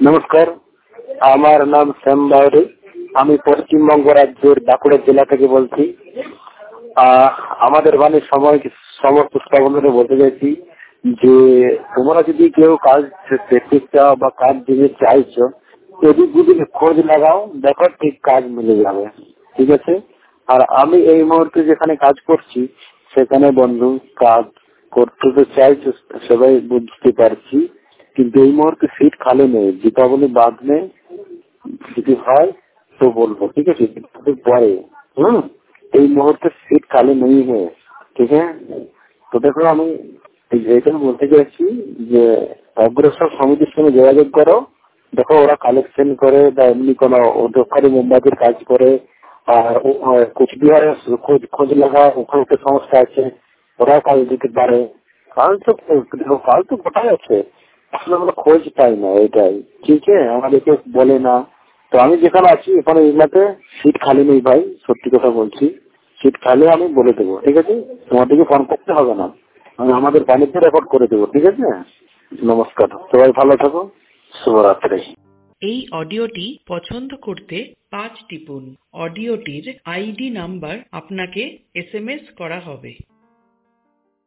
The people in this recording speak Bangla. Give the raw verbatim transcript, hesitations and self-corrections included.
নমস্কার, আমার নাম শ্যাম বাউরি। আমি পশ্চিমবঙ্গ রাজ্যের বাঁকুড়া জেলা থেকে বলছি। আহ, আমাদের বাড়ির সময় সমস্ত শ্রবণে বলতে চাইছি যে তোমরা যদি কেউ কাজ পেতে চাও বা কাজ যদি চাইছো, এদিক দুদিন খোঁজ লাগাও, দেখো ঠিক কাজ মিলে যাবে। ঠিক আছে? আর আমি এই মুহূর্তে যেখানে কাজ করছি সেখানে বন্ধু কাজ করতে তো চাইছো, সবাই বুঝতে পারছি, কিন্তু এই মুহূর্তে সিট খালি নেই। দীপাবলি বাদ নেই, যদি হয় তো বলবো, ঠিক আছে? পরে হম এই মুহূর্তে সিট খালি নেই হ্যাঁ, ঠিক আছে? তো দেখো, আমি এইটা বলতে চাইছি যে অগ্রসর সমিতির সঙ্গে যোগাযোগ করো। দেখো ওরা কালেকশন করে বা এমনি কোনো দোকানে মোমবাতির কাজ করে, আর কোচবিহারে খোঁজ খোঁজ লাগা, ওখানে একটা সমস্যা আছে, ওরাও কাজ দিতে পারে। কাল তো দেখো, কাল তো কোথায় আছে, আসলে আমরা খোঁজ পাই না, এটাই। ঠিক আছে, আমাদেরকে বলে না। তো আমি যেখানে আছি এখানে এগুলাতে সিট খালি নেই ভাই, সত্যি কথা বলছি। সিট খালি আমি বলে দেবো, ঠিক আছে? তোমাদেরকে ফোন করতে হবে না, আমি আমাদের বাণিজ্য রেকর্ড করে দেবো, ঠিক আছে? নমস্কার, সবাই ভালো থাকো, শুভরাত্রি। এই অডিওটি পছন্দ করতে পাঁচ টিপুন। অডিওটির আইডি নাম্বার আপনাকে এস এম এস করা হবে।